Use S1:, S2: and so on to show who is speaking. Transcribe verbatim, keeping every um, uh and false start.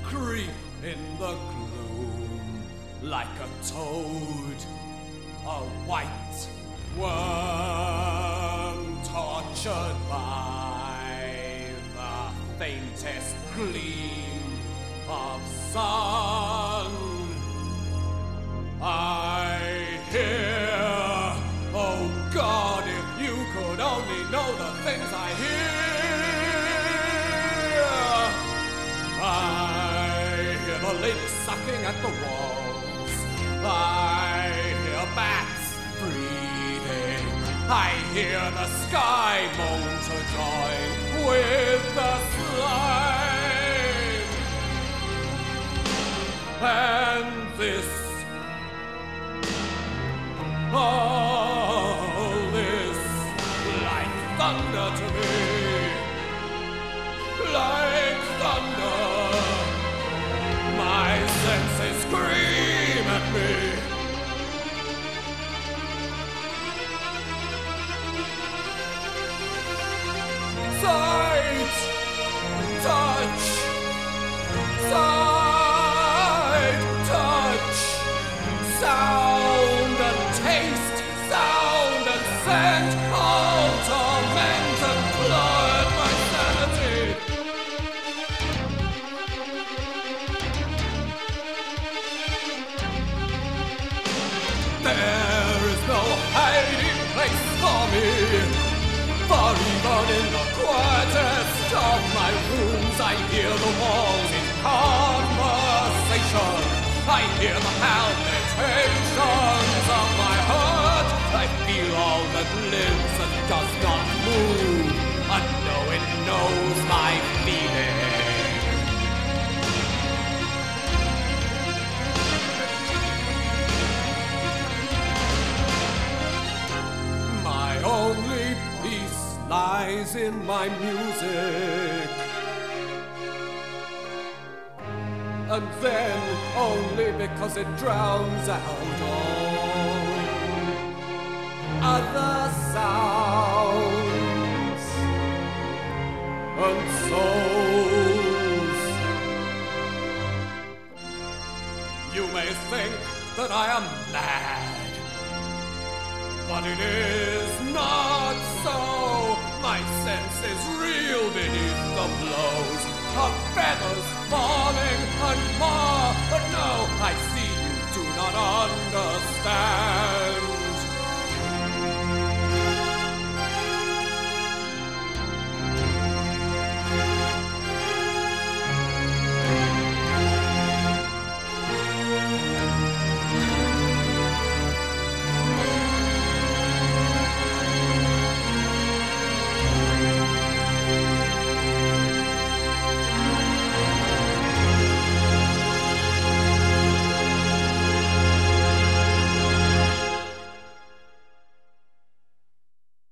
S1: creep in the gloom like a toad, a white worm tortured by the faintest gleam of sun. I hear, oh God, if you could only know the things I hear. I hear the lake sucking at the walls. I hear bats breathing. I hear the sky moan to join with the slime. And this, all this, like thunder to me, like thunder. My senses scream at me. Sight, touch, sight, touch, sound and taste, sound and scent, all torment and blood my sanity. There is no hiding place for me, for even in the quietest of my rooms I hear the walls in conversation. I hear the palpitations of my heart. I feel all that lives and does not move. I know it knows my feeling. My only peace lies in my music. And then only because it drowns out all other sounds and souls. You may think that I am mad, but it is not so. My senses reel beneath the blows of feathers falling and more. But no, I see you do not understand.